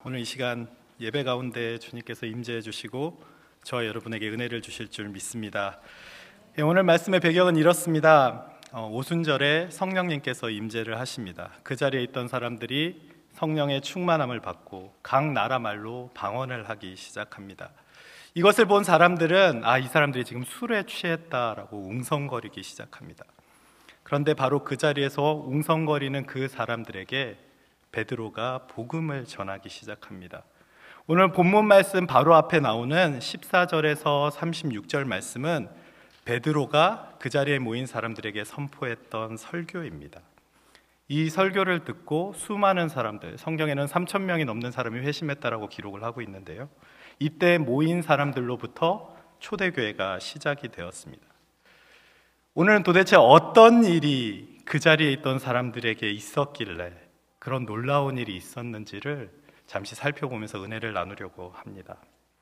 오늘 이 시간 예배 가운데 주님께서 임재해 주시고 저와 여러분에게 은혜를 주실 줄 믿습니다. 오늘 말씀의 배경은 이렇습니다. 오순절에 성령님께서 임재를 하십니다. 그 자리에 있던 사람들이 성령의 충만함을 받고 각 나라 말로 방언을 하기 시작합니다. 이것을 본 사람들은 이 사람들이 지금 술에 취했다라고 웅성거리기 시작합니다. 그런데 바로 그 자리에서 웅성거리는 그 사람들에게 베드로가 복음을 전하기 시작합니다. 오늘 본문 말씀 바로 앞에 나오는 14절에서 36절 말씀은 베드로가 그 자리에 모인 사람들에게 선포했던 설교입니다. 이 설교를 듣고 수많은 사람들, 성경에는 3,000명이 넘는 사람이 회심했다라고 기록을 하고 있는데요, 이때 모인 사람들로부터 초대교회가 시작이 되었습니다. 오늘은 도대체 어떤 일이 그 자리에 있던 사람들에게 있었길래 그런 놀라운 일이 있었는지를 잠시 살펴보면서 은혜를 나누려고 합니다.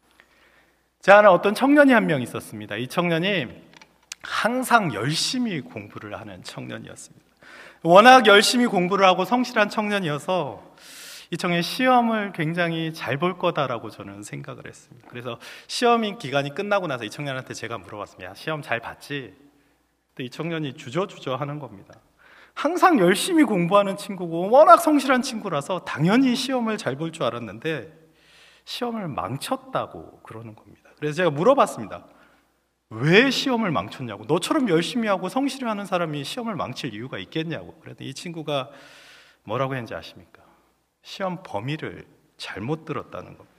제 안에 어떤 청년이 한 명 있었습니다. 이 청년이 항상 열심히 공부를 하는 청년이었습니다. 워낙 열심히 공부를 하고 성실한 청년이어서 이 청년이 시험을 굉장히 잘 볼 거다라고 저는 생각을 했습니다. 그래서 시험 기간이 끝나고 나서 이 청년한테 제가 물어봤습니다. 시험 잘 봤지? 근데 이 청년이 주저주저 하는 겁니다. 항상 열심히 공부하는 친구고 워낙 성실한 친구라서 당연히 시험을 잘 볼 줄 알았는데 시험을 망쳤다고 그러는 겁니다. 그래서 제가 물어봤습니다. 왜 시험을 망쳤냐고. 너처럼 열심히 하고 성실하는 사람이 시험을 망칠 이유가 있겠냐고. 그랬더니 이 친구가 뭐라고 했는지 아십니까? 시험 범위를 잘못 들었다는 겁니다.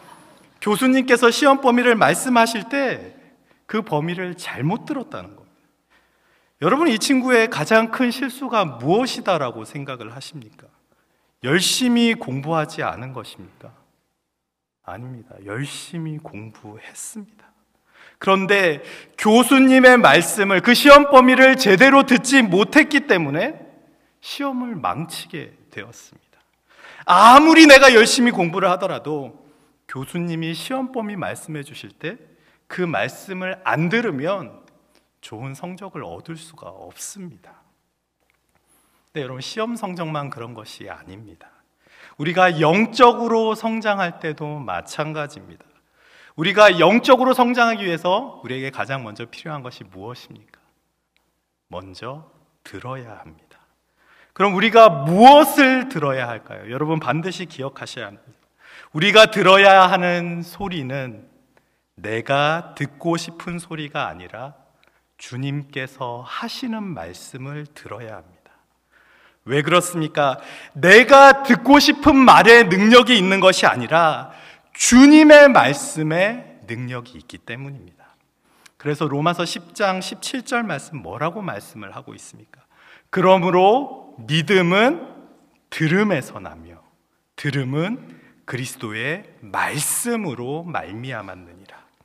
교수님께서 시험 범위를 말씀하실 때 그 범위를 잘못 들었다는 겁니다. 여러분, 이 친구의 가장 큰 실수가 무엇이다라고 생각을 하십니까? 열심히 공부하지 않은 것입니까? 아닙니다. 열심히 공부했습니다. 그런데 교수님의 말씀을, 그 시험 범위를 제대로 듣지 못했기 때문에 시험을 망치게 되었습니다. 아무리 내가 열심히 공부를 하더라도 교수님이 시험 범위 말씀해 주실 때 그 말씀을 안 들으면 좋은 성적을 얻을 수가 없습니다. 네, 여러분, 시험 성적만 그런 것이 아닙니다. 우리가 영적으로 성장할 때도 마찬가지입니다. 우리가 영적으로 성장하기 위해서 우리에게 가장 먼저 필요한 것이 무엇입니까? 먼저 들어야 합니다. 그럼 우리가 무엇을 들어야 할까요? 여러분, 반드시 기억하셔야 합니다. 우리가 들어야 하는 소리는 내가 듣고 싶은 소리가 아니라 주님께서 하시는 말씀을 들어야 합니다. 왜 그렇습니까? 내가 듣고 싶은 말에 능력이 있는 것이 아니라 주님의 말씀에 능력이 있기 때문입니다. 그래서 로마서 10장 17절 말씀 뭐라고 말씀을 하고 있습니까? 그러므로 믿음은 들음에서 나며 들음은 그리스도의 말씀으로 말미암았느니라.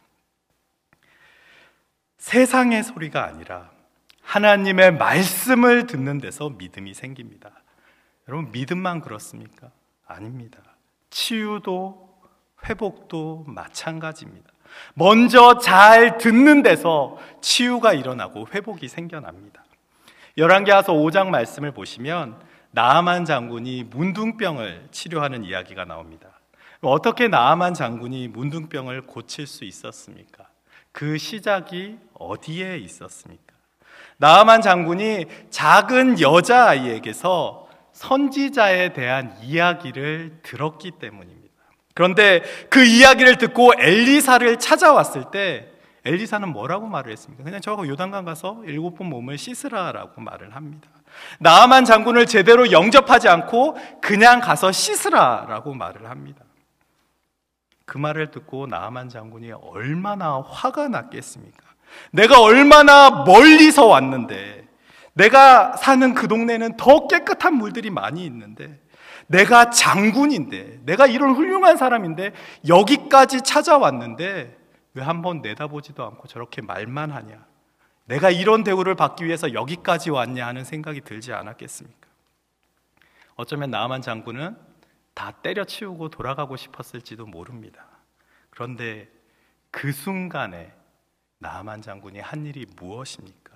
세상의 소리가 아니라 하나님의 말씀을 듣는 데서 믿음이 생깁니다. 여러분, 믿음만 그렇습니까? 아닙니다. 치유도 회복도 마찬가지입니다. 먼저 잘 듣는 데서 치유가 일어나고 회복이 생겨납니다. 열왕기하서 5장 말씀을 보시면 나아만 장군이 문둥병을 치료하는 이야기가 나옵니다. 어떻게 나아만 장군이 문둥병을 고칠 수 있었습니까? 그 시작이 어디에 있었습니까? 나아만 장군이 작은 여자아이에게서 선지자에 대한 이야기를 들었기 때문입니다. 그런데 그 이야기를 듣고 엘리사를 찾아왔을 때 엘리사는 뭐라고 말을 했습니까? 그냥 저하고 요단강 가서 7번 몸을 씻으라라고 말을 합니다. 나아만 장군을 제대로 영접하지 않고 그냥 가서 씻으라라고 말을 합니다. 그 말을 듣고 나아만 장군이 얼마나 화가 났겠습니까? 내가 얼마나 멀리서 왔는데, 내가 사는 그 동네는 더 깨끗한 물들이 많이 있는데, 내가 장군인데, 내가 이런 훌륭한 사람인데 여기까지 찾아왔는데 왜 한번 내다보지도 않고 저렇게 말만 하냐? 내가 이런 대우를 받기 위해서 여기까지 왔냐 하는 생각이 들지 않았겠습니까? 어쩌면 나아만 장군은 다 때려치우고 돌아가고 싶었을지도 모릅니다. 그런데 그 순간에 나아만 장군이 한 일이 무엇입니까?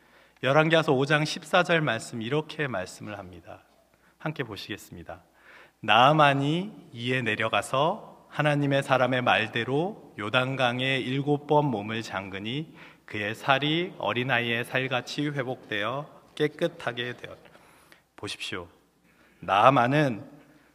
열왕기하서 5장 14절 말씀, 이렇게 말씀을 합니다. 함께 보시겠습니다. 나아만이 이에 내려가서 하나님의 사람의 말대로 요단강에 7번 몸을 잠그니 그의 살이 어린아이의 살같이 회복되어 깨끗하게 되었다. 보십시오. 나아만은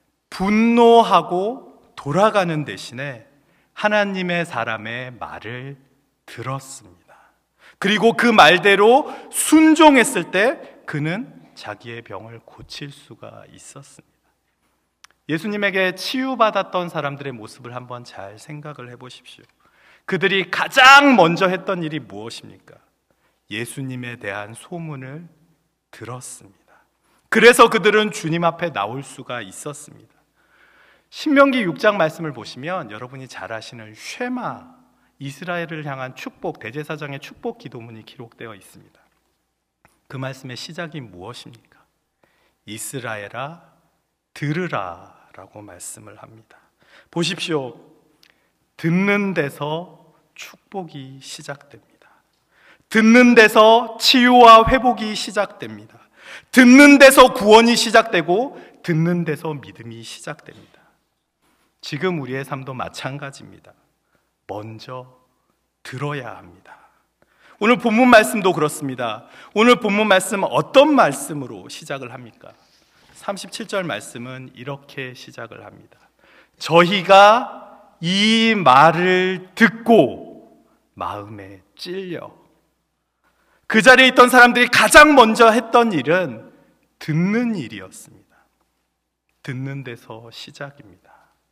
분노하고 돌아가는 대신에 하나님의 사람의 말을 들었습니다. 그리고 그 말대로 순종했을 때 그는 자기의 병을 고칠 수가 있었습니다. 예수님에게 치유받았던 사람들의 모습을 한번 잘 생각을 해보십시오. 그들이 가장 먼저 했던 일이 무엇입니까? 예수님에 대한 소문을 들었습니다. 그래서 그들은 주님 앞에 나올 수가 있었습니다. 신명기 6장 말씀을 보시면 여러분이 잘 아시는 쉐마, 이스라엘을 향한 축복, 대제사장의 축복 기도문이 기록되어 있습니다. 그 말씀의 시작이 무엇입니까? 이스라엘아 들으라 라고 말씀을 합니다. 보십시오. 듣는 데서 축복이 시작됩니다. 듣는 데서 치유와 회복이 시작됩니다. 듣는 데서 구원이 시작되고 듣는 데서 믿음이 시작됩니다. 지금 우리의 삶도 마찬가지입니다. 먼저 들어야 합니다. 오늘 본문 말씀도 그렇습니다. 오늘 본문 말씀 어떤 말씀으로 시작을 합니까? 37절 말씀은 이렇게 시작을 합니다. 저희가 이 말을 듣고 마음에 찔려. 그 자리에 있던 사람들이 가장 먼저 했던 일은 듣는 일이었습니다. 듣는 데서 시작입니다.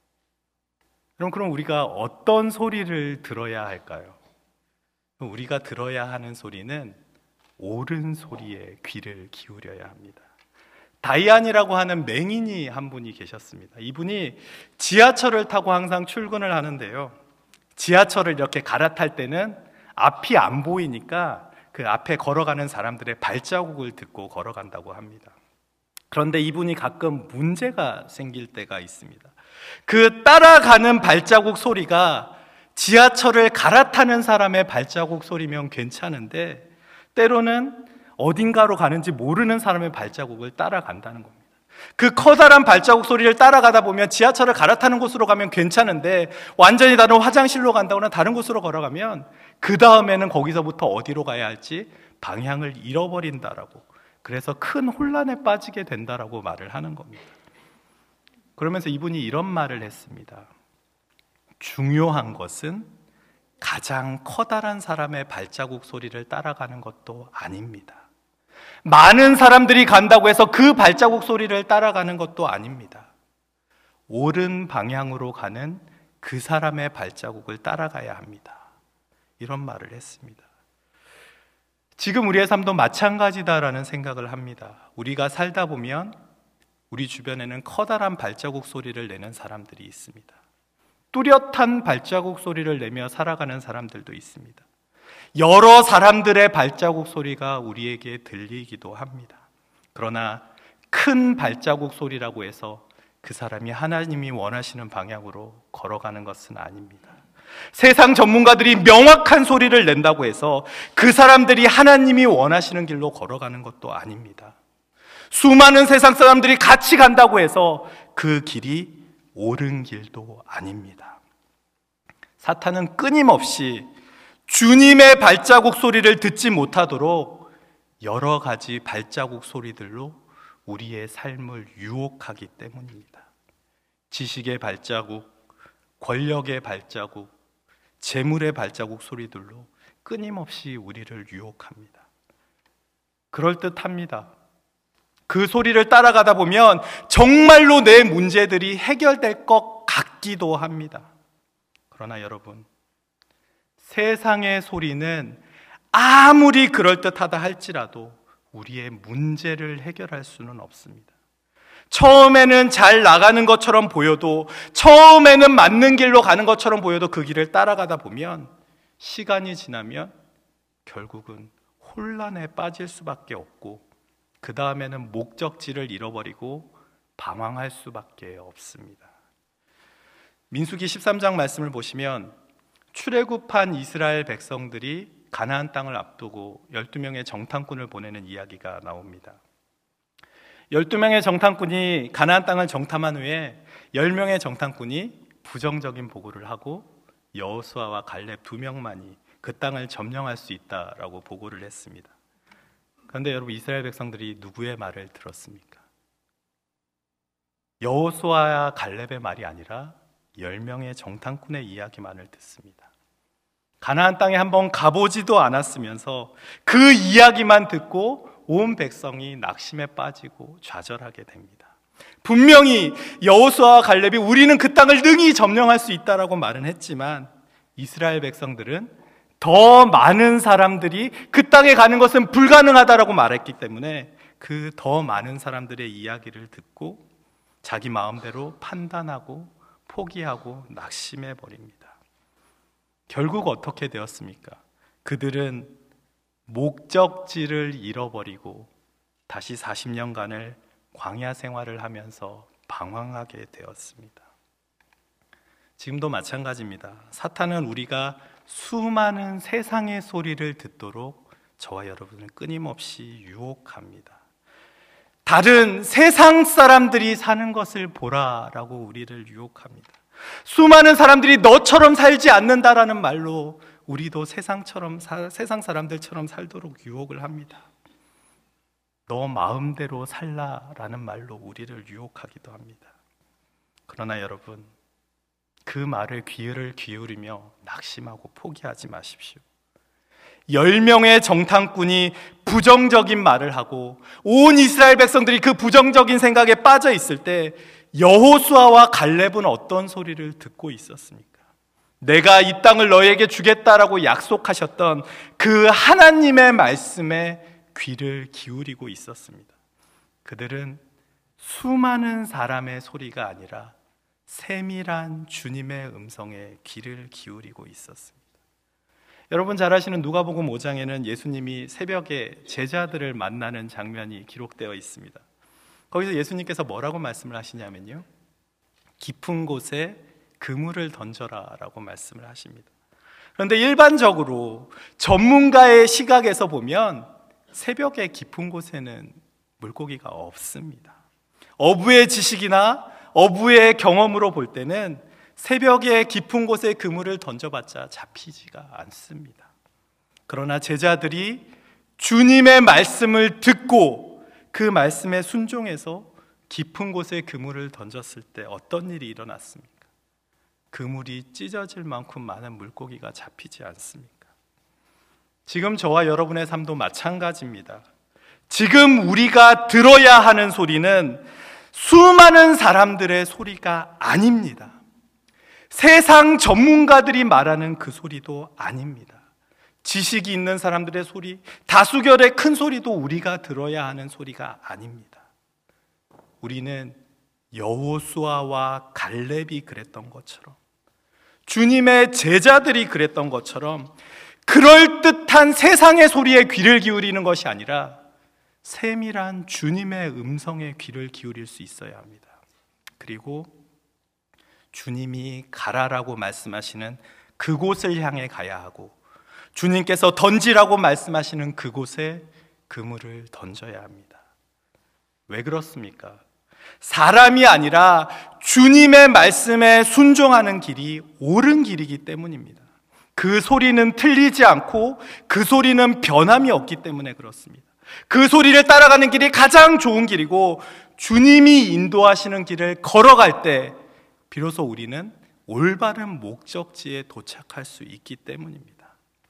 그럼 우리가 어떤 소리를 들어야 할까요? 우리가 들어야 하는 소리는 옳은 소리에 귀를 기울여야 합니다. 다이안이라고 하는 맹인이 한 분이 계셨습니다. 이분이 지하철을 타고 항상 출근을 하는데요, 지하철을 이렇게 갈아탈 때는 앞이 안 보이니까 그 앞에 걸어가는 사람들의 발자국을 듣고 걸어간다고 합니다. 그런데 이분이 가끔 문제가 생길 때가 있습니다. 그 따라가는 발자국 소리가 지하철을 갈아타는 사람의 발자국 소리면 괜찮은데 때로는 어딘가로 가는지 모르는 사람의 발자국을 따라간다는 겁니다. 그 커다란 발자국 소리를 따라가다 보면 지하철을 갈아타는 곳으로 가면 괜찮은데 완전히 다른 화장실로 간다거나 다른 곳으로 걸어가면 그 다음에는 거기서부터 어디로 가야 할지 방향을 잃어버린다라고, 그래서 큰 혼란에 빠지게 된다라고 말을 하는 겁니다. 그러면서 이분이 이런 말을 했습니다. 중요한 것은 가장 커다란 사람의 발자국 소리를 따라가는 것도 아닙니다. 많은 사람들이 간다고 해서 그 발자국 소리를 따라가는 것도 아닙니다. 옳은 방향으로 가는 그 사람의 발자국을 따라가야 합니다. 이런 말을 했습니다. 지금 우리의 삶도 마찬가지다라는 생각을 합니다. 우리가 살다 보면 우리 주변에는 커다란 발자국 소리를 내는 사람들이 있습니다. 뚜렷한 발자국 소리를 내며 살아가는 사람들도 있습니다. 여러 사람들의 발자국 소리가 우리에게 들리기도 합니다. 그러나 큰 발자국 소리라고 해서 그 사람이 하나님이 원하시는 방향으로 걸어가는 것은 아닙니다. 세상 전문가들이 명확한 소리를 낸다고 해서 그 사람들이 하나님이 원하시는 길로 걸어가는 것도 아닙니다. 수많은 세상 사람들이 같이 간다고 해서 그 길이 옳은 길도 아닙니다. 사탄은 끊임없이 주님의 발자국 소리를 듣지 못하도록 여러 가지 발자국 소리들로 우리의 삶을 유혹하기 때문입니다. 지식의 발자국, 권력의 발자국, 재물의 발자국 소리들로 끊임없이 우리를 유혹합니다. 그럴듯합니다. 그 소리를 따라가다 보면 정말로 내 문제들이 해결될 것 같기도 합니다. 그러나 여러분, 세상의 소리는 아무리 그럴듯하다 할지라도 우리의 문제를 해결할 수는 없습니다. 처음에는 잘 나가는 것처럼 보여도, 처음에는 맞는 길로 가는 것처럼 보여도 그 길을 따라가다 보면 시간이 지나면 결국은 혼란에 빠질 수밖에 없고 그 다음에는 목적지를 잃어버리고 방황할 수밖에 없습니다. 민수기 13장 말씀을 보시면 출애굽한 이스라엘 백성들이 가나안 땅을 앞두고 12명의 정탐꾼을 보내는 이야기가 나옵니다. 12명의 정탐꾼이 가나안 땅을 정탐한 후에 10명의 정탐꾼이 부정적인 보고를 하고 여호수아와 갈렙 2명만이 그 땅을 점령할 수 있다라고 보고를 했습니다. 그런데 여러분, 이스라엘 백성들이 누구의 말을 들었습니까? 여호수아와 갈렙의 말이 아니라 10명의 정탐꾼의 이야기만을 듣습니다. 가나안 땅에 한번 가보지도 않았으면서 그 이야기만 듣고 온 백성이 낙심에 빠지고 좌절하게 됩니다. 분명히 여호수아와 갈렙이 우리는 그 땅을 능히 점령할 수 있다라고 말은 했지만 이스라엘 백성들은 더 많은 사람들이 그 땅에 가는 것은 불가능하다라고 말했기 때문에 그 더 많은 사람들의 이야기를 듣고 자기 마음대로 판단하고 포기하고 낙심해 버립니다. 결국 어떻게 되었습니까? 그들은 목적지를 잃어버리고 다시 40년간을 광야 생활을 하면서 방황하게 되었습니다. 지금도 마찬가지입니다. 사탄은 우리가 수많은 세상의 소리를 듣도록 저와 여러분을 끊임없이 유혹합니다. 다른 세상 사람들이 사는 것을 보라라고 우리를 유혹합니다. 수많은 사람들이 너처럼 살지 않는다라는 말로 우리도 세상 사람들처럼 살도록 유혹을 합니다. 너 마음대로 살라라는 말로 우리를 유혹하기도 합니다. 그러나 여러분, 그 말을 귀를 기울이며 낙심하고 포기하지 마십시오. 10명의 정탐꾼이 부정적인 말을 하고 온 이스라엘 백성들이 그 부정적인 생각에 빠져 있을 때 여호수아와 갈렙은 어떤 소리를 듣고 있었습니까? 내가 이 땅을 너에게 주겠다라고 약속하셨던 그 하나님의 말씀에 귀를 기울이고 있었습니다. 그들은 수많은 사람의 소리가 아니라 세밀한 주님의 음성에 귀를 기울이고 있었습니다. 여러분 잘 아시는 누가복음 5장에는 예수님이 새벽에 제자들을 만나는 장면이 기록되어 있습니다. 거기서 예수님께서 뭐라고 말씀을 하시냐면요, 깊은 곳에 그물을 던져라 라고 말씀을 하십니다. 그런데 일반적으로 전문가의 시각에서 보면 새벽에 깊은 곳에는 물고기가 없습니다. 어부의 지식이나 어부의 경험으로 볼 때는 새벽에 깊은 곳에 그물을 던져봤자 잡히지가 않습니다. 그러나 제자들이 주님의 말씀을 듣고 그 말씀에 순종해서 깊은 곳에 그물을 던졌을 때 어떤 일이 일어났습니까? 그물이 찢어질 만큼 많은 물고기가 잡히지 않습니까? 지금 저와 여러분의 삶도 마찬가지입니다. 지금 우리가 들어야 하는 소리는 수많은 사람들의 소리가 아닙니다. 세상 전문가들이 말하는 그 소리도 아닙니다. 지식이 있는 사람들의 소리, 다수결의 큰 소리도 우리가 들어야 하는 소리가 아닙니다. 우리는 여호수아와 갈렙이 그랬던 것처럼, 주님의 제자들이 그랬던 것처럼 그럴듯한 세상의 소리에 귀를 기울이는 것이 아니라 세밀한 주님의 음성에 귀를 기울일 수 있어야 합니다. 그리고 주님이 가라라고 말씀하시는 그곳을 향해 가야 하고 주님께서 던지라고 말씀하시는 그곳에 그물을 던져야 합니다. 왜 그렇습니까? 사람이 아니라 주님의 말씀에 순종하는 길이 옳은 길이기 때문입니다. 그 소리는 틀리지 않고 그 소리는 변함이 없기 때문에 그렇습니다. 그 소리를 따라가는 길이 가장 좋은 길이고 주님이 인도하시는 길을 걸어갈 때 비로소 우리는 올바른 목적지에 도착할 수 있기 때문입니다.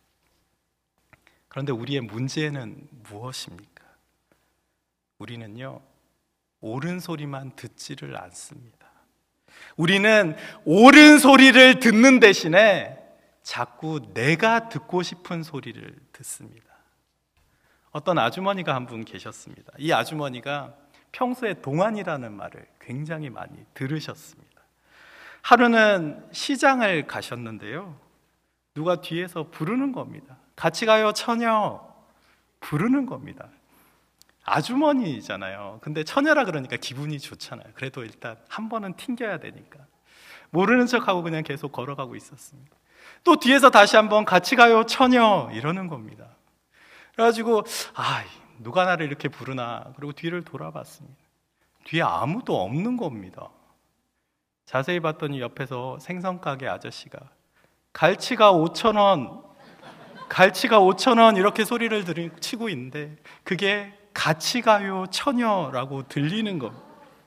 그런데 우리의 문제는 무엇입니까? 우리는요, 옳은 소리만 듣지를 않습니다. 우리는 옳은 소리를 듣는 대신에 자꾸 내가 듣고 싶은 소리를 듣습니다. 어떤 아주머니가 한 분 계셨습니다. 이 아주머니가 평소에 동안이라는 말을 굉장히 많이 들으셨습니다. 하루는 시장을 가셨는데요, 누가 뒤에서 부르는 겁니다. 같이 가요 처녀, 부르는 겁니다. 아주머니잖아요. 근데 처녀라 그러니까 기분이 좋잖아요. 그래도 일단 한 번은 튕겨야 되니까 모르는 척하고 그냥 계속 걸어가고 있었습니다. 또 뒤에서 다시 한번 같이 가요 처녀 이러는 겁니다. 그래가지고 누가 나를 이렇게 부르나, 그리고 뒤를 돌아봤습니다. 뒤에 아무도 없는 겁니다. 자세히 봤더니 옆에서 생선가게 아저씨가 갈치가 5,000원, 갈치가 5,000원 이렇게 소리를 치고 있는데 그게 같이 가요 처녀라고 들리는 겁니다.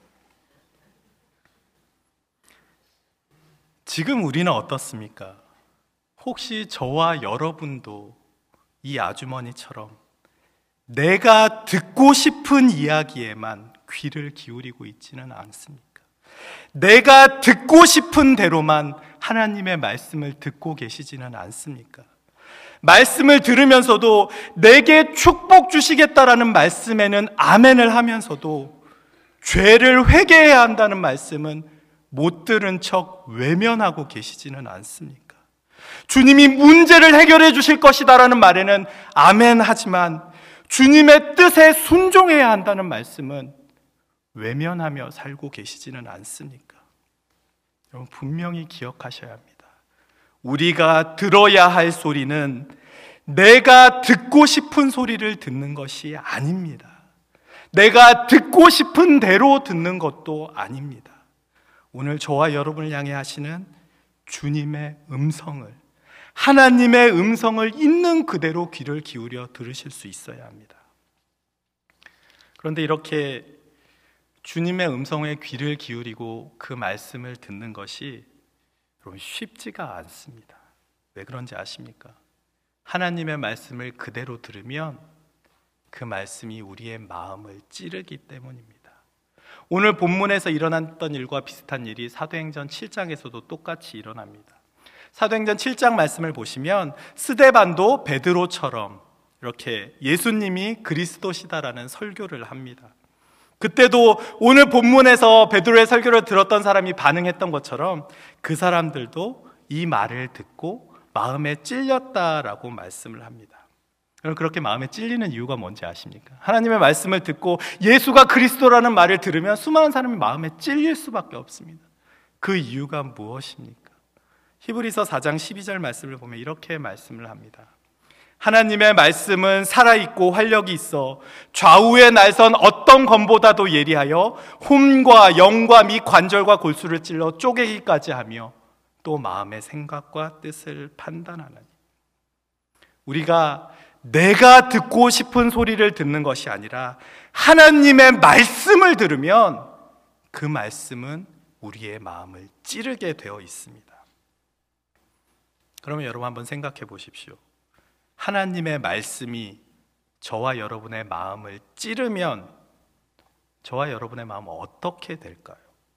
지금 우리는 어떻습니까? 혹시 저와 여러분도 이 아주머니처럼 내가 듣고 싶은 이야기에만 귀를 기울이고 있지는 않습니까? 내가 듣고 싶은 대로만 하나님의 말씀을 듣고 계시지는 않습니까? 말씀을 들으면서도 내게 축복 주시겠다라는 말씀에는 아멘을 하면서도 죄를 회개해야 한다는 말씀은 못 들은 척 외면하고 계시지는 않습니까? 주님이 문제를 해결해 주실 것이다라는 말에는 아멘 하지만 주님의 뜻에 순종해야 한다는 말씀은 외면하며 살고 계시지는 않습니까? 여러분 분명히 기억하셔야 합니다. 우리가 들어야 할 소리는 내가 듣고 싶은 소리를 듣는 것이 아닙니다. 내가 듣고 싶은 대로 듣는 것도 아닙니다. 오늘 저와 여러분을 향해 하시는 주님의 음성을, 하나님의 음성을 있는 그대로 귀를 기울여 들으실 수 있어야 합니다. 그런데 이렇게 주님의 음성에 귀를 기울이고 그 말씀을 듣는 것이 여러분 쉽지가 않습니다. 왜 그런지 아십니까? 하나님의 말씀을 그대로 들으면 그 말씀이 우리의 마음을 찌르기 때문입니다. 오늘 본문에서 일어났던 일과 비슷한 일이 사도행전 7장에서도 똑같이 일어납니다. 사도행전 7장 말씀을 보시면 스데반도 베드로처럼 이렇게 예수님이 그리스도시다라는 설교를 합니다. 그때도 오늘 본문에서 베드로의 설교를 들었던 사람이 반응했던 것처럼 그 사람들도 이 말을 듣고 마음에 찔렸다라고 말씀을 합니다. 여러분 그렇게 마음에 찔리는 이유가 뭔지 아십니까? 하나님의 말씀을 듣고 예수가 그리스도라는 말을 들으면 수많은 사람이 마음에 찔릴 수밖에 없습니다. 그 이유가 무엇입니까? 히브리서 4장 12절 말씀을 보면 이렇게 말씀을 합니다. 하나님의 말씀은 살아있고 활력이 있어 좌우의 날선 어떤 검보다도 예리하여 홈과 영과 및 관절과 골수를 찔러 쪼개기까지 하며 또 마음의 생각과 뜻을 판단하나니. 우리가 내가 듣고 싶은 소리를 듣는 것이 아니라 하나님의 말씀을 들으면 그 말씀은 우리의 마음을 찌르게 되어 있습니다. 그러면 여러분 한번 생각해 보십시오. 하나님의 말씀이 저와 여러분의 마음을 찌르면 저와 여러분의 마음은 어떻게 될까요?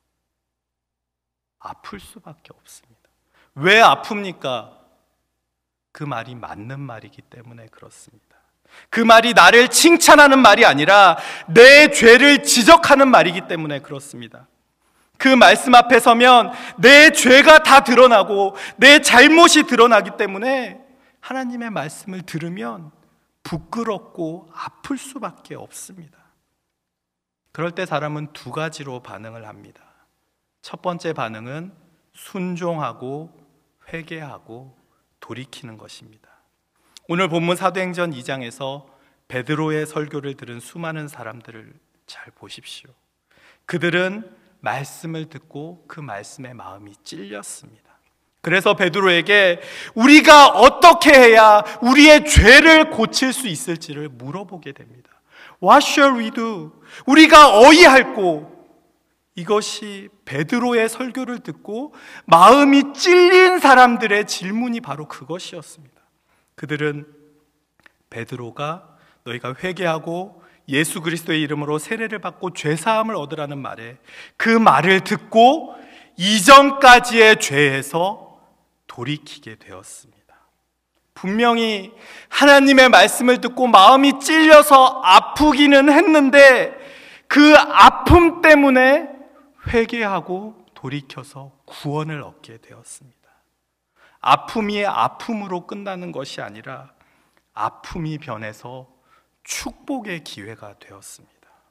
아플 수밖에 없습니다. 왜 아픕니까? 그 말이 맞는 말이기 때문에 그렇습니다. 그 말이 나를 칭찬하는 말이 아니라 내 죄를 지적하는 말이기 때문에 그렇습니다. 그 말씀 앞에 서면 내 죄가 다 드러나고 내 잘못이 드러나기 때문에 하나님의 말씀을 들으면 부끄럽고 아플 수밖에 없습니다. 그럴 때 사람은 두 가지로 반응을 합니다. 첫 번째 반응은 순종하고 회개하고 돌이키는 것입니다. 오늘 본문 사도행전 2장에서 베드로의 설교를 들은 수많은 사람들을 잘 보십시오. 그들은 말씀을 듣고 그 말씀에 마음이 찔렸습니다. 그래서 베드로에게 우리가 어떻게 해야 우리의 죄를 고칠 수 있을지를 물어보게 됩니다. What shall we do? 우리가 어이할꼬? 이것이 베드로의 설교를 듣고 마음이 찔린 사람들의 질문이 바로 그것이었습니다. 그들은 베드로가 너희가 회개하고 예수 그리스도의 이름으로 세례를 받고 죄사함을 얻으라는 말에 그 말을 듣고 이전까지의 죄에서 돌이키게 되었습니다. 분명히 하나님의 말씀을 듣고 마음이 찔려서 아프기는 했는데 그 아픔 때문에 회개하고 돌이켜서 구원을 얻게 되었습니다. 아픔이 아픔으로 끝나는 것이 아니라 아픔이 변해서 축복의 기회가 되었습니다.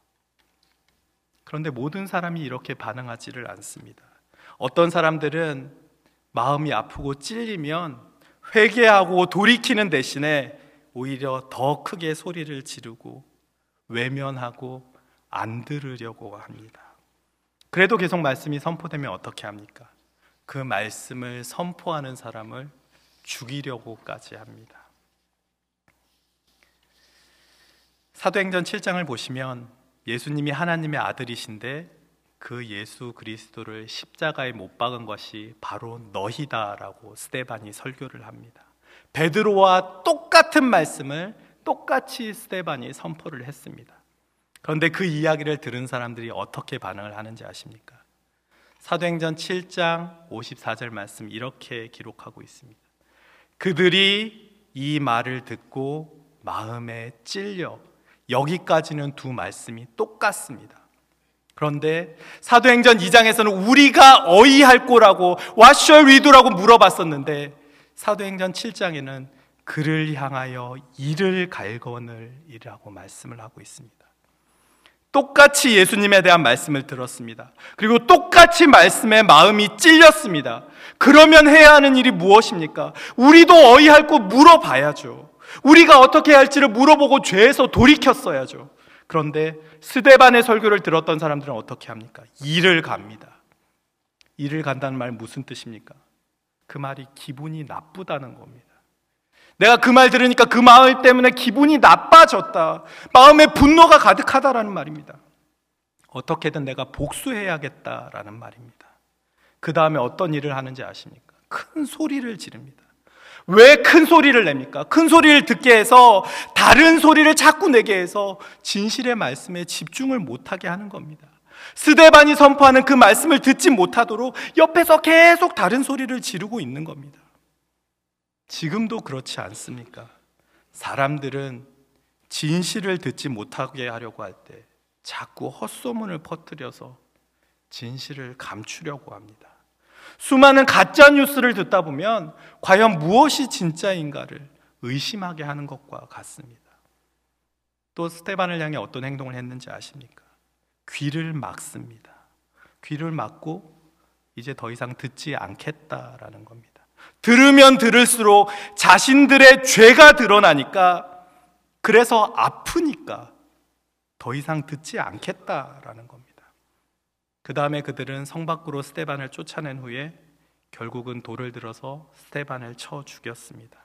그런데 모든 사람이 이렇게 반응하지를 않습니다. 어떤 사람들은 마음이 아프고 찔리면 회개하고 돌이키는 대신에 오히려 더 크게 소리를 지르고 외면하고 안 들으려고 합니다. 그래도 계속 말씀이 선포되면 어떻게 합니까? 그 말씀을 선포하는 사람을 죽이려고까지 합니다. 사도행전 7장을 보시면 예수님이 하나님의 아들이신데 그 예수 그리스도를 십자가에 못 박은 것이 바로 너희다라고 스데반이 설교를 합니다. 베드로와 똑같은 말씀을 똑같이 스데반이 선포를 했습니다. 그런데 그 이야기를 들은 사람들이 어떻게 반응을 하는지 아십니까? 사도행전 7장 54절 말씀 이렇게 기록하고 있습니다. 그들이 이 말을 듣고 마음에 찔려. 여기까지는 두 말씀이 똑같습니다. 그런데 사도행전 2장에서는 우리가 어이할 거라고 What shall we do라고 물어봤었는데 사도행전 7장에는 그를 향하여 이를 갈거늘이라고 말씀을 하고 있습니다. 똑같이 예수님에 대한 말씀을 들었습니다. 그리고 똑같이 말씀에 마음이 찔렸습니다. 그러면 해야 하는 일이 무엇입니까? 우리도 어이할 거 물어봐야죠. 우리가 어떻게 할지를 물어보고 죄에서 돌이켰어야죠. 그런데 스데반의 설교를 들었던 사람들은 어떻게 합니까? 이를 갑니다. 이를 간다는 말 무슨 뜻입니까? 그 말이 기분이 나쁘다는 겁니다. 내가 그 말 들으니까 그 말 때문에 기분이 나빠졌다. 마음에 분노가 가득하다라는 말입니다. 어떻게든 내가 복수해야겠다라는 말입니다. 그 다음에 어떤 일을 하는지 아십니까? 큰 소리를 지릅니다. 왜 큰 소리를 냅니까? 큰 소리를 듣게 해서 다른 소리를 자꾸 내게 해서 진실의 말씀에 집중을 못하게 하는 겁니다. 스데반이 선포하는 그 말씀을 듣지 못하도록 옆에서 계속 다른 소리를 지르고 있는 겁니다. 지금도 그렇지 않습니까? 사람들은 진실을 듣지 못하게 하려고 할 때 자꾸 헛소문을 퍼뜨려서 진실을 감추려고 합니다. 수많은 가짜 뉴스를 듣다 보면 과연 무엇이 진짜인가를 의심하게 하는 것과 같습니다. 또 스데반을 향해 어떤 행동을 했는지 아십니까? 귀를 막습니다. 귀를 막고 이제 더 이상 듣지 않겠다라는 겁니다. 들으면 들을수록 자신들의 죄가 드러나니까, 그래서 아프니까 더 이상 듣지 않겠다라는 겁니다. 그 다음에 그들은 성 밖으로 스데반을 쫓아낸 후에 결국은 돌을 들어서 스데반을 쳐 죽였습니다.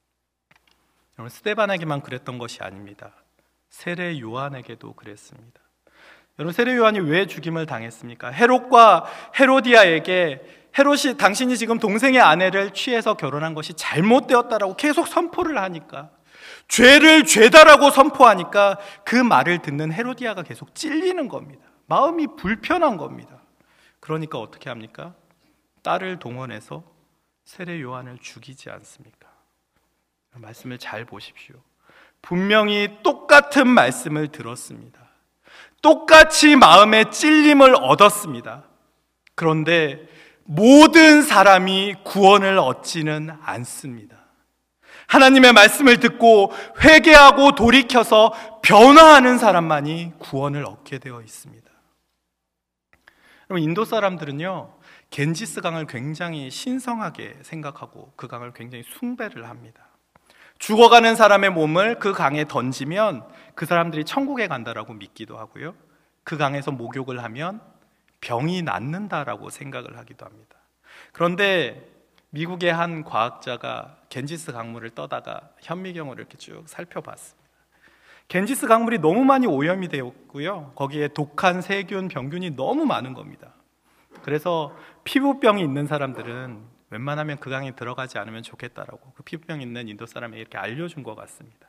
여러분, 스데반에게만 그랬던 것이 아닙니다. 세례 요한에게도 그랬습니다. 여러분, 세례 요한이 왜 죽임을 당했습니까? 헤롯과 헤로디아에게 헤롯이 당신이 지금 동생의 아내를 취해서 결혼한 것이 잘못되었다라고 계속 선포를 하니까, 죄를 죄다라고 선포하니까 그 말을 듣는 헤로디아가 계속 찔리는 겁니다. 마음이 불편한 겁니다. 그러니까 어떻게 합니까? 딸을 동원해서 세례 요한을 죽이지 않습니까? 말씀을 잘 보십시오. 분명히 똑같은 말씀을 들었습니다. 똑같이 마음의 찔림을 얻었습니다. 그런데 모든 사람이 구원을 얻지는 않습니다. 하나님의 말씀을 듣고 회개하고 돌이켜서 변화하는 사람만이 구원을 얻게 되어 있습니다. 여러분, 인도 사람들은요, 겐지스 강을 굉장히 신성하게 생각하고 그 강을 굉장히 숭배를 합니다. 죽어가는 사람의 몸을 그 강에 던지면 그 사람들이 천국에 간다라고 믿기도 하고요, 그 강에서 목욕을 하면 병이 낫는다라고 생각을 하기도 합니다. 그런데 미국의 한 과학자가 겐지스 강물을 떠다가 현미경으로 이렇게 쭉 살펴봤습니다. 겐지스 강물이 너무 많이 오염이 되었고요, 거기에 독한 세균, 병균이 너무 많은 겁니다. 그래서 피부병이 있는 사람들은 웬만하면 그 강에 들어가지 않으면 좋겠다라고 그 피부병 있는 인도 사람에게 이렇게 알려준 것 같습니다.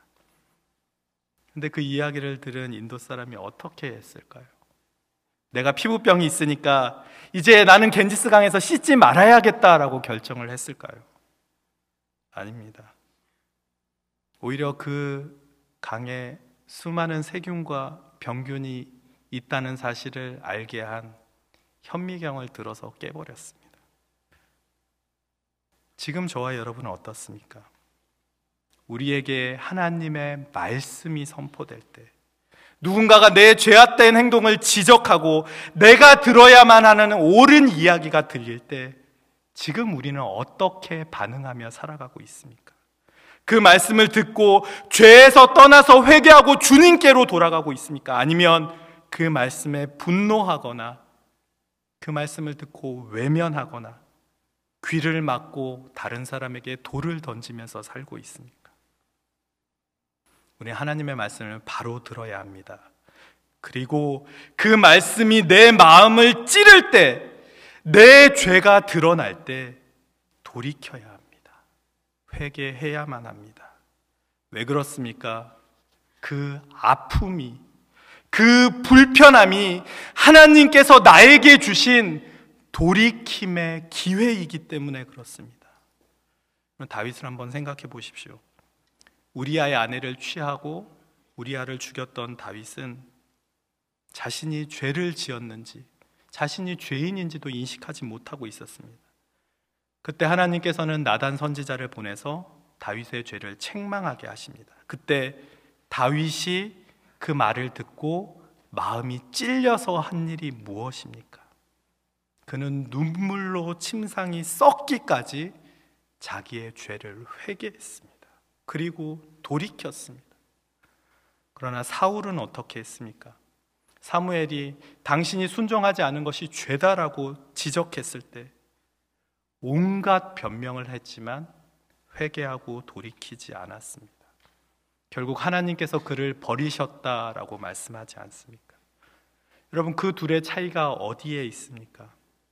근데 그 이야기를 들은 인도 사람이 어떻게 했을까요? 내가 피부병이 있으니까 이제 나는 겐지스 강에서 씻지 말아야겠다라고 결정을 했을까요? 아닙니다. 오히려 그 강에 수많은 세균과 병균이 있다는 사실을 알게 한 현미경을 들어서 깨버렸습니다. 지금 저와 여러분은 어떻습니까? 우리에게 하나님의 말씀이 선포될 때, 누군가가 내 죄악된 행동을 지적하고 내가 들어야만 하는 옳은 이야기가 들릴 때 지금 우리는 어떻게 반응하며 살아가고 있습니까? 그 말씀을 듣고 죄에서 떠나서 회개하고 주님께로 돌아가고 있습니까? 아니면 그 말씀에 분노하거나 그 말씀을 듣고 외면하거나 귀를 막고 다른 사람에게 돌을 던지면서 살고 있습니까? 우리 하나님의 말씀을 바로 들어야 합니다. 그리고 그 말씀이 내 마음을 찌를 때, 내 죄가 드러날 때 돌이켜야 합니다. 회개해야만 합니다. 왜 그렇습니까? 그 아픔이, 그 불편함이 하나님께서 나에게 주신 돌이킴의 기회이기 때문에 그렇습니다. 다윗을 한번 생각해 보십시오. 우리아의 아내를 취하고 우리아를 죽였던 다윗은 자신이 죄를 지었는지, 자신이 죄인인지도 인식하지 못하고 있었습니다. 그때 하나님께서는 나단 선지자를 보내서 다윗의 죄를 책망하게 하십니다. 그때 다윗이 그 말을 듣고 마음이 찔려서 한 일이 무엇입니까? 그는 눈물로 침상이 썩기까지 자기의 죄를 회개했습니다. 그리고 돌이켰습니다. 그러나 사울은 어떻게 했습니까? 사무엘이 당신이 순종하지 않은 것이 죄다라고 지적했을 때 온갖 변명을 했지만 회개하고 돌이키지 않았습니다. 결국 하나님께서 그를 버리셨다라고 말씀하지 않습니까? 여러분, 그 둘의 차이가 어디에 있습니까?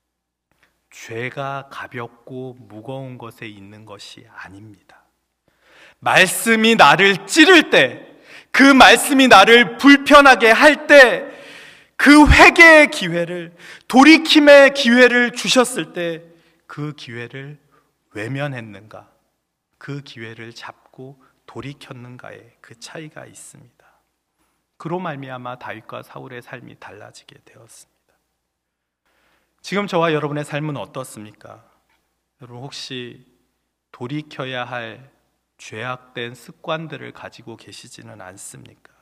죄가 가볍고 무거운 것에 있는 것이 아닙니다. 말씀이 나를 찌를 때, 그 말씀이 나를 불편하게 할 때, 그 회개의 기회를, 돌이킴의 기회를 주셨을 때 그 기회를 외면했는가, 그 기회를 잡고 돌이켰는가의 그 차이가 있습니다. 그로 말미암아 다윗과 사울의 삶이 달라지게 되었습니다. 지금 저와 여러분의 삶은 어떻습니까? 여러분, 혹시 돌이켜야 할 죄악된 습관들을 가지고 계시지는 않습니까?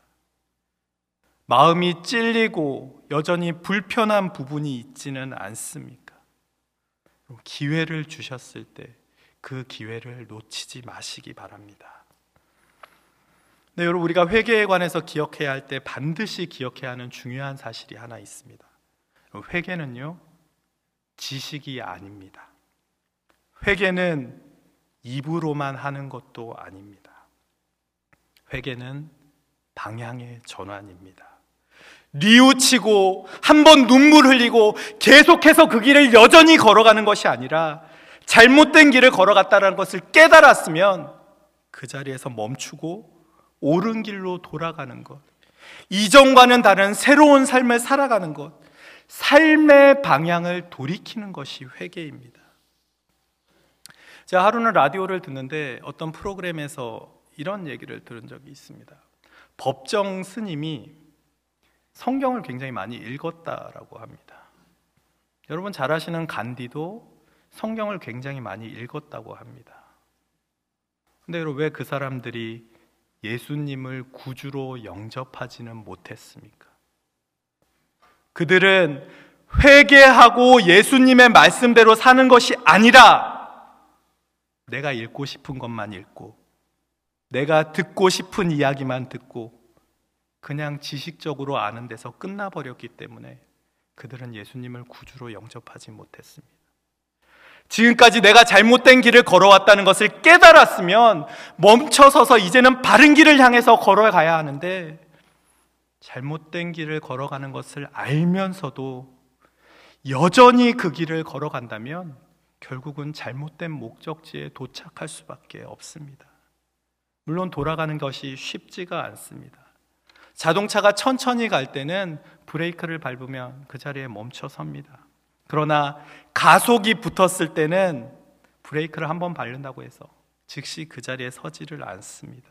마음이 찔리고 여전히 불편한 부분이 있지는 않습니까? 기회를 주셨을 때 그 기회를 놓치지 마시기 바랍니다. 네, 여러분, 우리가 회개에 관해서 기억해야 할 때 반드시 기억해야 하는 중요한 사실이 하나 있습니다. 회개는요, 지식이 아닙니다. 회개는 입으로만 하는 것도 아닙니다. 회개는 방향의 전환입니다. 뉘우치고 한번 눈물 흘리고 계속해서 그 길을 여전히 걸어가는 것이 아니라 잘못된 길을 걸어갔다는 것을 깨달았으면 그 자리에서 멈추고 옳은 길로 돌아가는 것, 이전과는 다른 새로운 삶을 살아가는 것, 삶의 방향을 돌이키는 것이 회개입니다. 제가 하루는 라디오를 듣는데 어떤 프로그램에서 이런 얘기를 들은 적이 있습니다. 법정 스님이 성경을 굉장히 많이 읽었다라고 합니다. 여러분 잘 아시는 간디도 성경을 굉장히 많이 읽었다고 합니다. 근데 여러분, 왜 그 사람들이 예수님을 구주로 영접하지는 못했습니까? 그들은 회개하고 예수님의 말씀대로 사는 것이 아니라 내가 읽고 싶은 것만 읽고 내가 듣고 싶은 이야기만 듣고 그냥 지식적으로 아는 데서 끝나버렸기 때문에 그들은 예수님을 구주로 영접하지 못했습니다. 지금까지 내가 잘못된 길을 걸어왔다는 것을 깨달았으면 멈춰서서 이제는 바른 길을 향해서 걸어가야 하는데, 잘못된 길을 걸어가는 것을 알면서도 여전히 그 길을 걸어간다면 결국은 잘못된 목적지에 도착할 수밖에 없습니다. 물론 돌아가는 것이 쉽지가 않습니다. 자동차가 천천히 갈 때는 브레이크를 밟으면 그 자리에 멈춰 섭니다. 그러나 가속이 붙었을 때는 브레이크를 한번 밟는다고 해서 즉시 그 자리에 서지를 않습니다.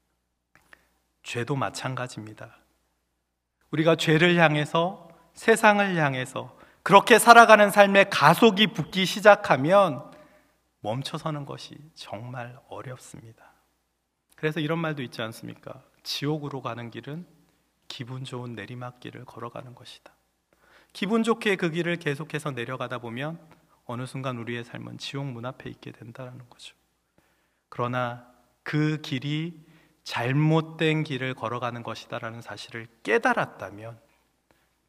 죄도 마찬가지입니다. 우리가 죄를 향해서, 세상을 향해서 그렇게 살아가는 삶에 가속이 붙기 시작하면 멈춰서는 것이 정말 어렵습니다. 그래서 이런 말도 있지 않습니까? 지옥으로 가는 길은 기분 좋은 내리막길을 걸어가는 것이다. 기분 좋게 그 길을 계속해서 내려가다 보면 어느 순간 우리의 삶은 지옥 문 앞에 있게 된다는 거죠. 그러나 그 길이 잘못된 길을 걸어가는 것이다라는 사실을 깨달았다면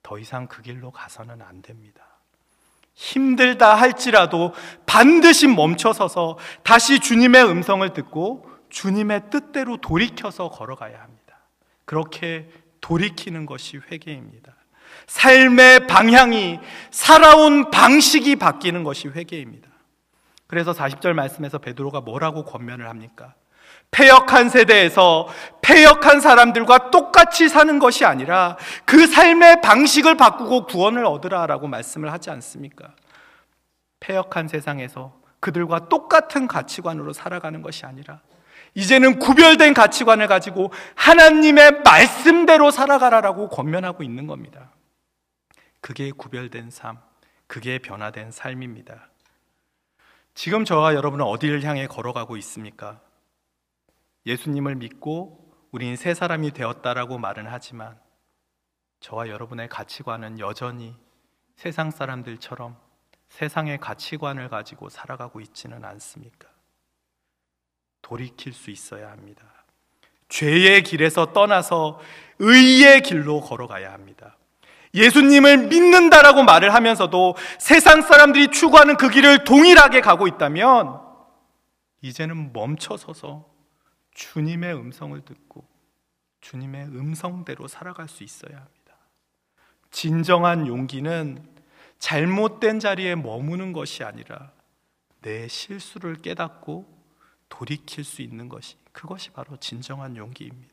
더 이상 그 길로 가서는 안 됩니다. 힘들다 할지라도 반드시 멈춰서서 다시 주님의 음성을 듣고 주님의 뜻대로 돌이켜서 걸어가야 합니다. 그렇게 돌이키는 것이 회개입니다. 삶의 방향이, 살아온 방식이 바뀌는 것이 회개입니다. 그래서 40절 말씀에서 베드로가 뭐라고 권면을 합니까? 패역한 세대에서 패역한 사람들과 똑같이 사는 것이 아니라 그 삶의 방식을 바꾸고 구원을 얻으라라고 말씀을 하지 않습니까? 패역한 세상에서 그들과 똑같은 가치관으로 살아가는 것이 아니라 이제는 구별된 가치관을 가지고 하나님의 말씀대로 살아가라라고 권면하고 있는 겁니다. 그게 구별된 삶, 그게 변화된 삶입니다. 지금 저와 여러분은 어디를 향해 걸어가고 있습니까? 예수님을 믿고 우린 새 사람이 되었다라고 말은 하지만 저와 여러분의 가치관은 여전히 세상 사람들처럼 세상의 가치관을 가지고 살아가고 있지는 않습니까? 돌이킬 수 있어야 합니다. 죄의 길에서 떠나서 의의 길로 걸어가야 합니다. 예수님을 믿는다라고 말을 하면서도 세상 사람들이 추구하는 그 길을 동일하게 가고 있다면 이제는 멈춰서서 주님의 음성을 듣고 주님의 음성대로 살아갈 수 있어야 합니다. 진정한 용기는 잘못된 자리에 머무는 것이 아니라 내 실수를 깨닫고 돌이킬 수 있는 것이, 그것이 바로 진정한 용기입니다.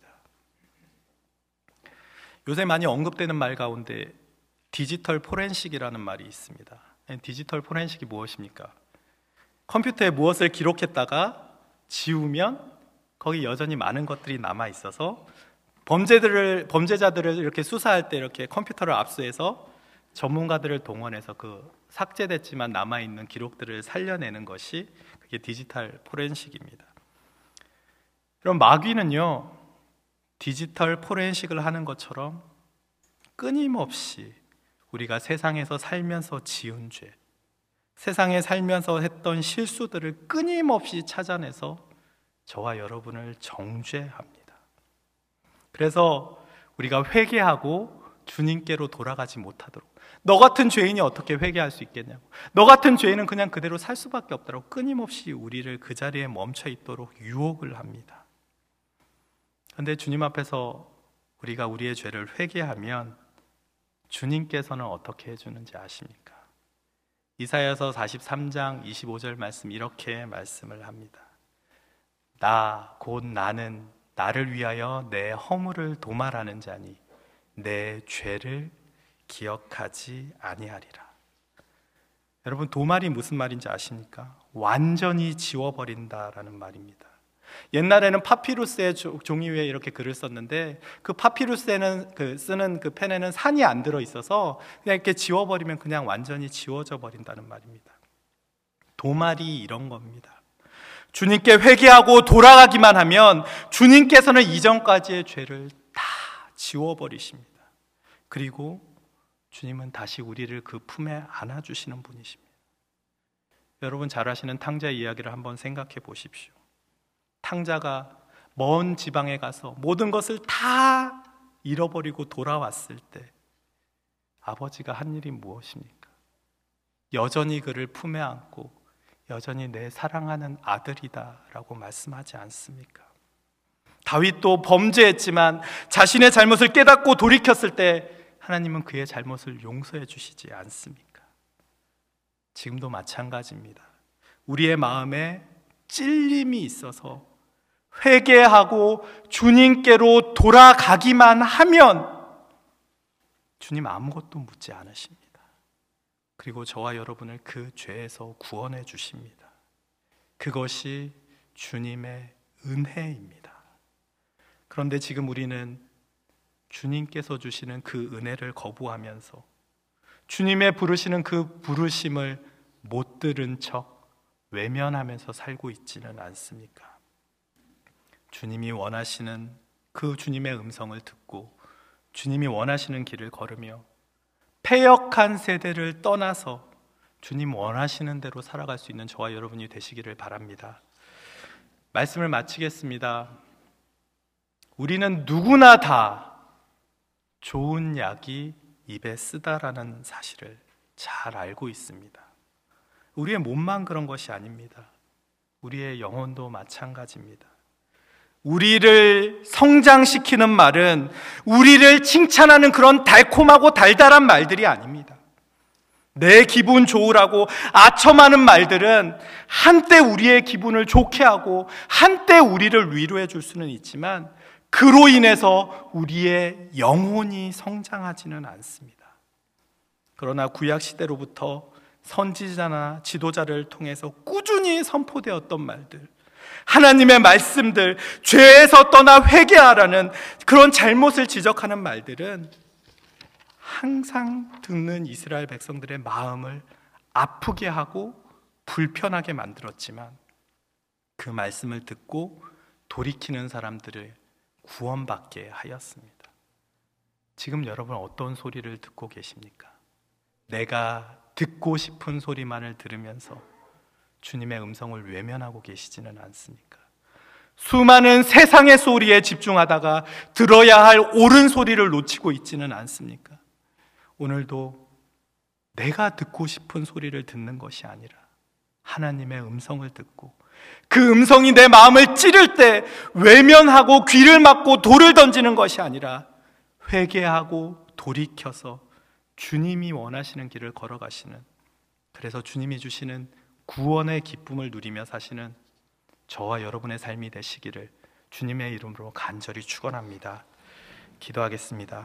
요새 많이 언급되는 말 가운데 디지털 포렌식이라는 말이 있습니다. 디지털 포렌식이 무엇입니까? 컴퓨터에 무엇을 기록했다가 지우면 거기 여전히 많은 것들이 남아 있어서 범죄자들을 이렇게 수사할 때 이렇게 컴퓨터를 압수해서 전문가들을 동원해서 그 삭제됐지만 남아 있는 기록들을 살려내는 것이 그게 디지털 포렌식입니다. 그럼 마귀는요, 디지털 포렌식을 하는 것처럼 끊임없이 우리가 세상에서 살면서 지은 죄, 세상에 살면서 했던 실수들을 끊임없이 찾아내서 저와 여러분을 정죄합니다. 그래서 우리가 회개하고 주님께로 돌아가지 못하도록, 너 같은 죄인이 어떻게 회개할 수 있겠냐고, 너 같은 죄인은 그냥 그대로 살 수밖에 없다고 끊임없이 우리를 그 자리에 멈춰 있도록 유혹을 합니다. 그런데 주님 앞에서 우리가 우리의 죄를 회개하면 주님께서는 어떻게 해주는지 아십니까? 이사야서 43장 25절 말씀 이렇게 말씀을 합니다. 나 곧 나는 나를 위하여 내 허물을 도말하는 자니 내 죄를 기억하지 아니하리라. 여러분, 도말이 무슨 말인지 아십니까? 완전히 지워버린다라는 말입니다. 옛날에는 파피루스의 종이 위에 이렇게 글을 썼는데 그 파피루스에는 쓰는 그 펜에는 산이 안 들어 있어서 그냥 이렇게 지워버리면 그냥 완전히 지워져 버린다는 말입니다. 도말이 이런 겁니다. 주님께 회개하고 돌아가기만 하면 주님께서는 이전까지의 죄를 다 지워버리십니다. 그리고 주님은 다시 우리를 그 품에 안아주시는 분이십니다. 여러분 잘 아시는 탕자 이야기를 한번 생각해 보십시오. 탕자가 먼 지방에 가서 모든 것을 다 잃어버리고 돌아왔을 때 아버지가 한 일이 무엇입니까? 여전히 그를 품에 안고 여전히 내 사랑하는 아들이다라고 말씀하지 않습니까? 다윗도 범죄했지만 자신의 잘못을 깨닫고 돌이켰을 때 하나님은 그의 잘못을 용서해 주시지 않습니까? 지금도 마찬가지입니다. 우리의 마음에 찔림이 있어서 회개하고 주님께로 돌아가기만 하면 주님 아무것도 묻지 않으십니다. 그리고 저와 여러분을 그 죄에서 구원해 주십니다. 그것이 주님의 은혜입니다. 그런데 지금 우리는 주님께서 주시는 그 은혜를 거부하면서 주님의 부르시는 그 부르심을 못 들은 척 외면하면서 살고 있지는 않습니까? 주님이 원하시는 그 주님의 음성을 듣고 주님이 원하시는 길을 걸으며 패역한 세대를 떠나서 주님 원하시는 대로 살아갈 수 있는 저와 여러분이 되시기를 바랍니다. 말씀을 마치겠습니다. 우리는 누구나 다 좋은 약이 입에 쓰다라는 사실을 잘 알고 있습니다. 우리의 몸만 그런 것이 아닙니다. 우리의 영혼도 마찬가지입니다. 우리를 성장시키는 말은 우리를 칭찬하는 그런 달콤하고 달달한 말들이 아닙니다. 내 기분 좋으라고 아첨하는 말들은 한때 우리의 기분을 좋게 하고 한때 우리를 위로해 줄 수는 있지만 그로 인해서 우리의 영혼이 성장하지는 않습니다. 그러나 구약시대로부터 선지자나 지도자를 통해서 꾸준히 선포되었던 말들, 하나님의 말씀들, 죄에서 떠나 회개하라는 그런 잘못을 지적하는 말들은 항상 듣는 이스라엘 백성들의 마음을 아프게 하고 불편하게 만들었지만 그 말씀을 듣고 돌이키는 사람들을 구원받게 하였습니다. 지금 여러분 어떤 소리를 듣고 계십니까? 내가 듣고 싶은 소리만을 들으면서 주님의 음성을 외면하고 계시지는 않습니까? 수많은 세상의 소리에 집중하다가 들어야 할 옳은 소리를 놓치고 있지는 않습니까? 오늘도 내가 듣고 싶은 소리를 듣는 것이 아니라 하나님의 음성을 듣고 그 음성이 내 마음을 찌를 때 외면하고 귀를 막고 돌을 던지는 것이 아니라 회개하고 돌이켜서 주님이 원하시는 길을 걸어가시는, 그래서 주님이 주시는 구원의 기쁨을 누리며 사시는 저와 여러분의 삶이 되시기를 주님의 이름으로 간절히 축원합니다. 기도하겠습니다.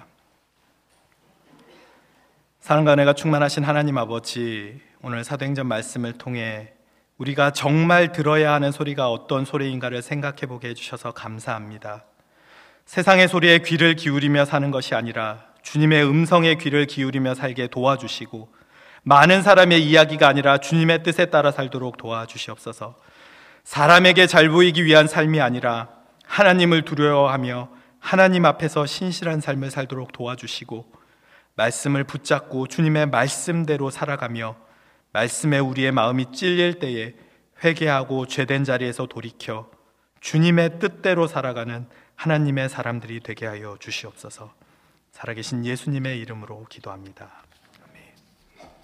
사랑과 은혜가 충만하신 하나님 아버지, 오늘 사도행전 말씀을 통해 우리가 정말 들어야 하는 소리가 어떤 소리인가를 생각해 보게 해주셔서 감사합니다. 세상의 소리에 귀를 기울이며 사는 것이 아니라 주님의 음성에 귀를 기울이며 살게 도와주시고 많은 사람의 이야기가 아니라 주님의 뜻에 따라 살도록 도와주시옵소서. 사람에게 잘 보이기 위한 삶이 아니라 하나님을 두려워하며 하나님 앞에서 신실한 삶을 살도록 도와주시고 말씀을 붙잡고 주님의 말씀대로 살아가며 말씀에 우리의 마음이 찔릴 때에 회개하고 죄된 자리에서 돌이켜 주님의 뜻대로 살아가는 하나님의 사람들이 되게 하여 주시옵소서. 살아계신 예수님의 이름으로 기도합니다.